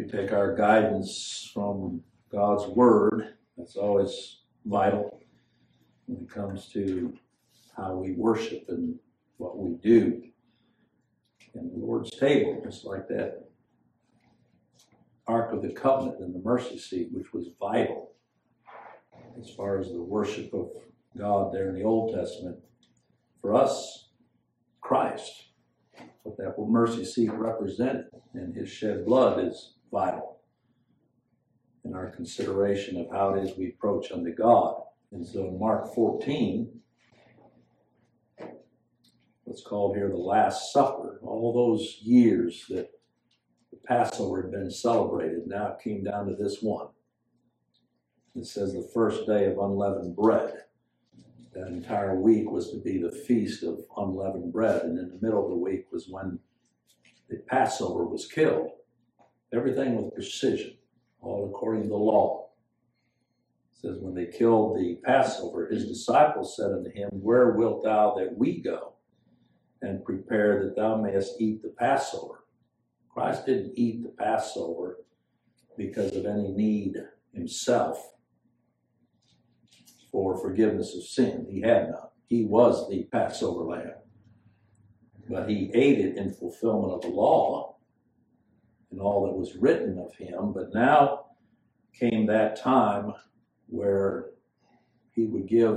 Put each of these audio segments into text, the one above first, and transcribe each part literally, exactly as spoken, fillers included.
We take our guidance from God's Word. That's always vital when it comes to how we worship and what we do. And the Lord's table, just like that Ark of the Covenant and the mercy seat, which was vital as far as the worship of God there in the Old Testament. For us, Christ, what that mercy seat represented, and his shed blood is vital in our consideration of how it is we approach unto God. And so in Mark fourteen, what's called here the Last Supper, all those years that the Passover had been celebrated, now it came down to this one. It says the first day of unleavened bread. That entire week was to be the feast of unleavened bread, and in the middle of the week was when the Passover was killed. Everything with precision, all according to the law. It says when they killed the Passover, his disciples said unto him, Where wilt thou that we go and prepare that thou mayest eat the Passover? Christ didn't eat the Passover because of any need himself for forgiveness of sin. He had none. He was the Passover lamb. But he ate it in fulfillment of the law and all that was written of him. But now came that time where he would give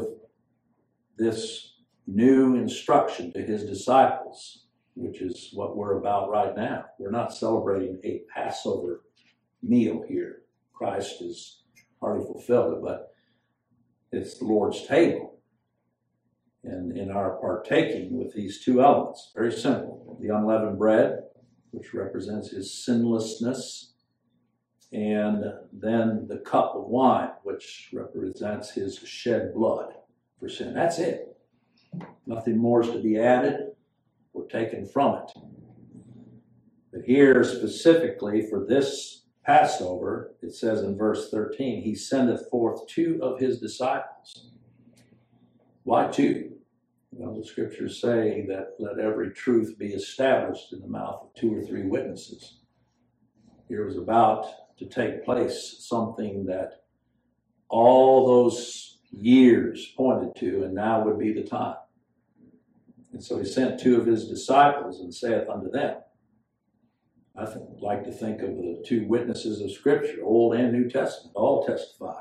this new instruction to his disciples, which is what we're about right now. We're not celebrating a Passover meal here. Christ has already fulfilled it, but it's the Lord's table. And in our partaking with these two elements, very simple. The unleavened bread, which represents his sinlessness, and then the cup of wine, which represents his shed blood for sin. That's it. Nothing more is to be added or taken from it. But here specifically for this Passover, it says in verse thirteen, he sendeth forth two of his disciples. Why two? Well, the scriptures say that let every truth be established in the mouth of two or three witnesses. Here was about to take place something that all those years pointed to, and now would be the time. And so he sent two of his disciples and saith unto them, I th- like to think of the two witnesses of Scripture, Old and New Testament, all testify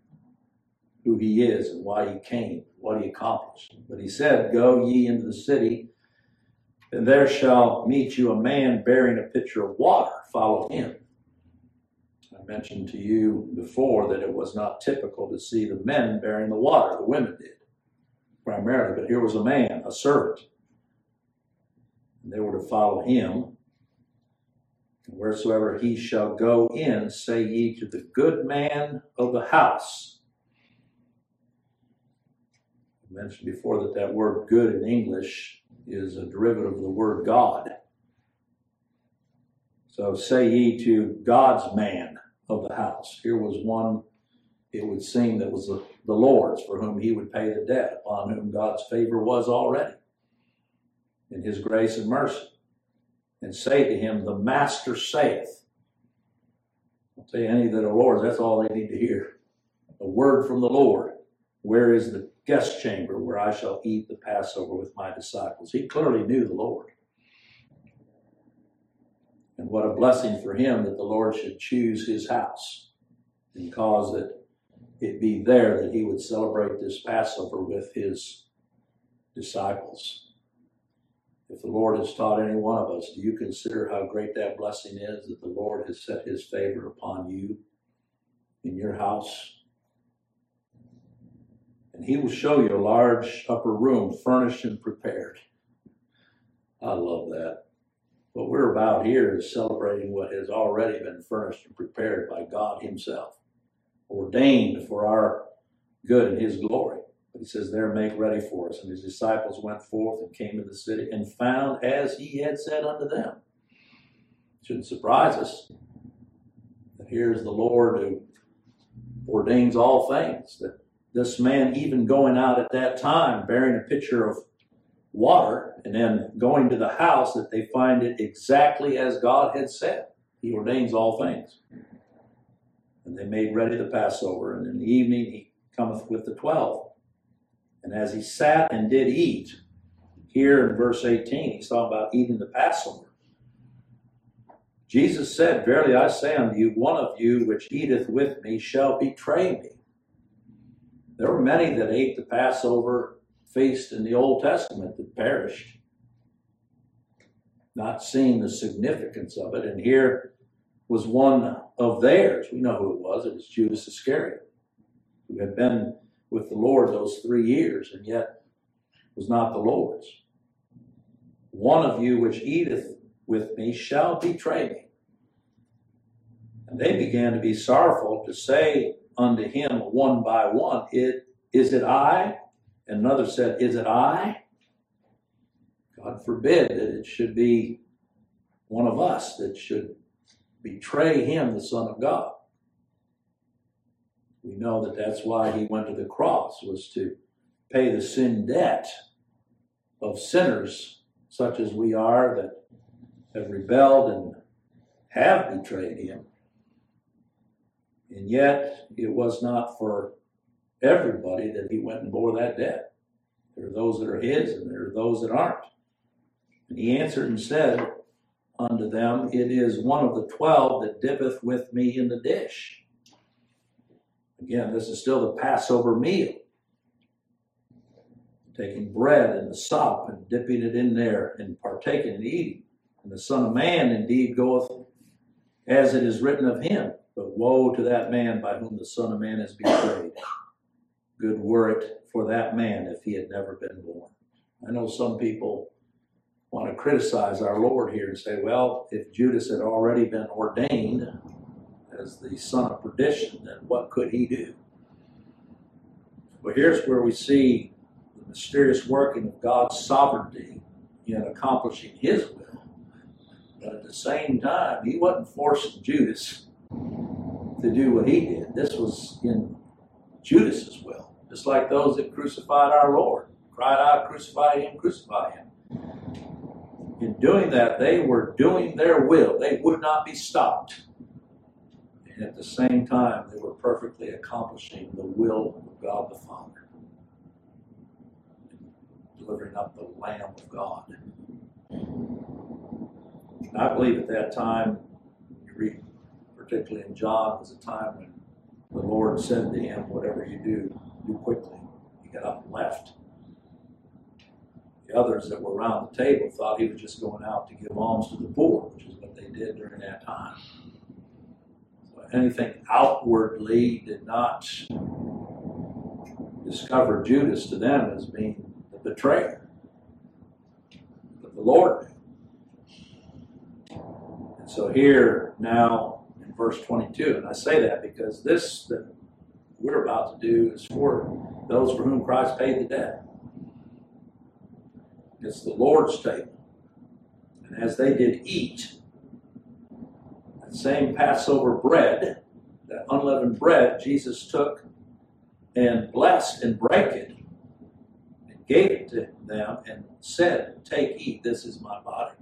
who he is and why he came, what he accomplished. But he said, Go ye into the city, and there shall meet you a man bearing a pitcher of water. Follow him. I mentioned to you before that it was not typical to see the men bearing the water. The women did, primarily. But here was a man, a servant. And they were to follow him. Wheresoever he shall go in, say ye to the good man of the house. I mentioned before that that word good in English is a derivative of the word God. So say ye to God's man of the house. Here was one, it would seem, that was the, the Lord's, for whom he would pay the debt, upon whom God's favor was already in his grace and mercy. And say to him, the master saith. I'll tell you, any that are Lord's, that's all they need to hear. A word from the Lord. Where is the guest chamber where I shall eat the Passover with my disciples? He clearly knew the Lord. And what a blessing for him that the Lord should choose his house and cause that it be there that he would celebrate this Passover with his disciples. If the Lord has taught any one of us, do you consider how great that blessing is that the Lord has set his favor upon you in your house? And he will show you a large upper room furnished and prepared. I love that. What we're about here is celebrating what has already been furnished and prepared by God himself, ordained for our good and his glory. But he says, there make ready for us. And his disciples went forth and came to the city and found as he had said unto them. Shouldn't surprise us that here's the Lord who ordains all things. That this man, even going out at that time, bearing a pitcher of water and then going to the house, that they find it exactly as God had said. he ordains all things. And they made ready the Passover, and in the evening he cometh with the twelve. And as he sat and did eat, here in verse eighteen, he's talking about eating the Passover. Jesus said, Verily I say unto you, one of you which eateth with me shall betray me. There were many that ate the Passover feast in the Old Testament that perished, not seeing the significance of it. And here was one of theirs. We know who it was. It was Judas Iscariot, who had been with the Lord those three years and yet was not the Lord's. One of you which eateth with me shall betray me. And they began to be sorrowful to say unto him one by one, it, Is it I? And another said, Is it I? God forbid that it should be one of us that should betray him, the Son of God. We know that that's why he went to the cross, was to pay the sin debt of sinners such as we are that have rebelled and have betrayed him. And yet it was not for everybody that he went and bore that debt. There are those that are his and there are those that aren't. And he answered and said unto them, It is one of the twelve that dippeth with me in the dish. Again, this is still the Passover meal. Taking bread and the sop and dipping it in there and partaking and eating. And the Son of Man indeed goeth as it is written of him. But woe to that man by whom the Son of Man is betrayed. Good were it for that man if he had never been born. I know some people want to criticize our Lord here and say, well, if Judas had already been ordained as the son of perdition, then what could he do? Well, here's where we see the mysterious working of God's sovereignty in accomplishing his will. But at the same time, he wasn't forcing Judas to do what he did. This was in Judas's will. Just like those that crucified our Lord. Cried out, crucify him, crucify him. In doing that, they were doing their will. They would not be stopped. And at the same time, they were perfectly accomplishing the will of God the Father. Delivering up the Lamb of God. And I believe at that time, you read particularly in John, was a time when the Lord said to him, whatever you do, do quickly. He got up and left. The others that were around the table thought he was just going out to give alms to the poor, which is what they did during that time. So anything outwardly did not discover Judas to them as being the betrayer. But the Lord did. And so here now in verse twenty-two, and I say that because this that we're about to do is for those for whom Christ paid the debt. It's the Lord's table. And as they did eat, that same Passover bread, that unleavened bread, Jesus took and blessed and brake it and gave it to them and said, Take, eat, this is my body.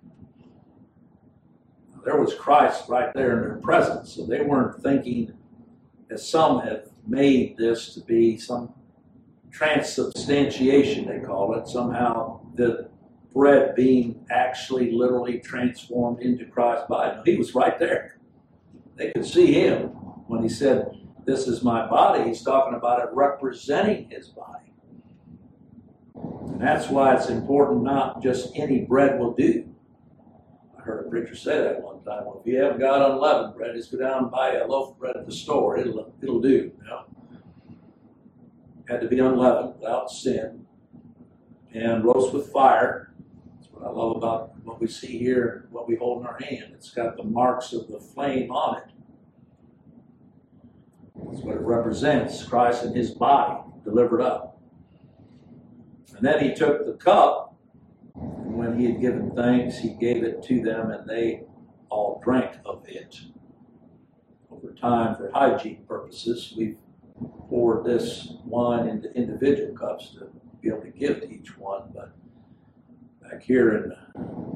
Now, there was Christ right there in their presence, so they weren't thinking, as some have made this to be some transubstantiation, they call it, somehow the bread being actually literally transformed into Christ's body. No, he was right there. They could see him when he said, This is my body. He's talking about it representing his body. And that's why it's important not just any bread will do. I heard a preacher say that one time. Well, if you haven't got unleavened bread, just go down and buy a loaf of bread at the store. It'll, it'll do. You know? Had to be unleavened, without sin, and roast with fire. That's what I love about what we see here, what we hold in our hand. It's got the marks of the flame on it. That's what it represents, Christ and his body delivered up. And then he took the cup, and when he had given thanks, he gave it to them, and they all drank of it. Over time, for hygiene purposes, we've poured this wine into individual cups to be able to give to each one. But back here in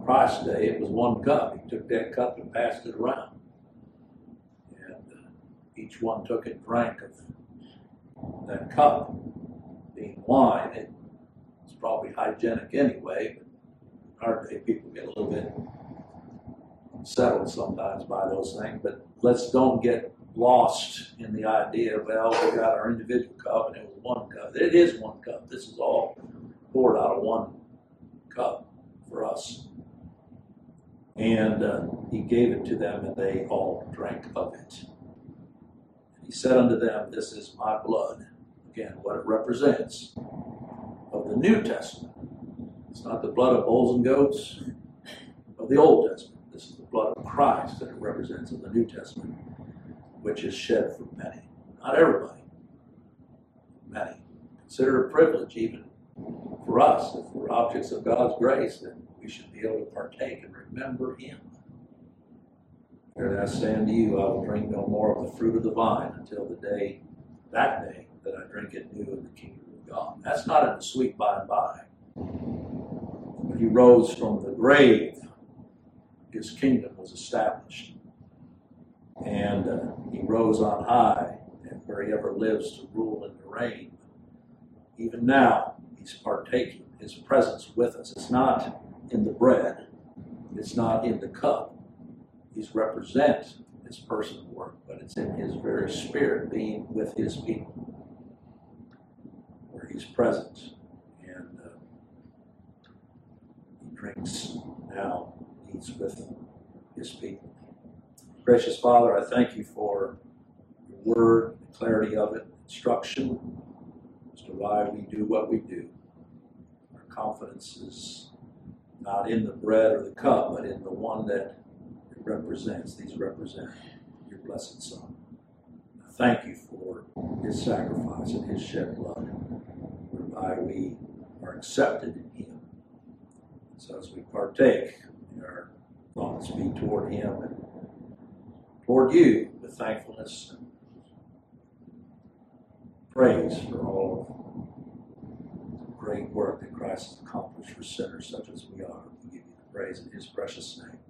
Christ's day, it was one cup. He took that cup and passed it around. And uh, each one took and drank of that cup. Being wine, it was probably hygienic anyway, but in our day, people get a little bit settled sometimes by those things. But let's don't get lost in the idea, well, we got our individual cup and it was one cup. It is one cup. This is all poured out of one cup for us. And uh, he gave it to them, and they all drank of it. And he said unto them, this is my blood. Again, what it represents of the New Testament. It's not the blood of bulls and goats of the Old Testament. This is the blood of Christ that it represents of the New Testament, which is shed for many. Not everybody. Many. Consider it a privilege even for us. If we're objects of God's grace, then we should be able to partake and remember him. Here I say unto you, I will drink no more of the fruit of the vine until the day, that day, that I drink it new in the kingdom of God. That's not in the sweet by and by. When he rose from the grave, his kingdom was established. And uh, he rose on high, and where he ever lives to rule and to reign. Even now, he's partaking, his presence with us. It's not in the bread. It's not in the cup. He's represent his personal work, but it's in his very spirit being with his people, where he's present. And uh, he drinks now, eats with his people. Gracious Father, I thank you for your word, the clarity of it, instruction as to why we do what we do. Our confidence is not in the bread or the cup, but in the one that it represents. These represent your blessed Son. I thank you for his sacrifice and his shed blood, whereby we are accepted in him. So as we partake, may our thoughts be toward him and toward you with thankfulness and praise for all of the great work that Christ has accomplished for sinners such as we are. We give you the praise in his precious name.